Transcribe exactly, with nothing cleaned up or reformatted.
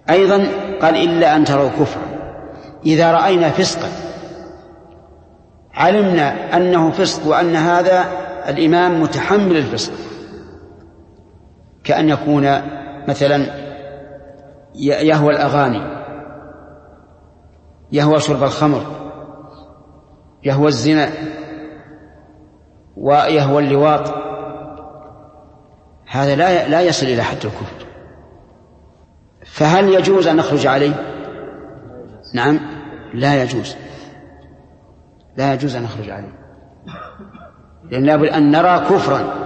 أيضا قال إلا أن تروا كفرا. إذا رأينا فسقا علمنا أنه فسق وأن هذا الإمام متحمل الفسق، كأن يكون مثلا يهوى الأغاني، يهوى شرب الخمر، يهوى الزنا، ويهوى اللواط، هذا لا لا يصل إلى حد الكفر. فهل يجوز أن نخرج عليه؟ نعم، لا يجوز، لا يجوز أن نخرج عليه، لأن لابد أن نرى كفرا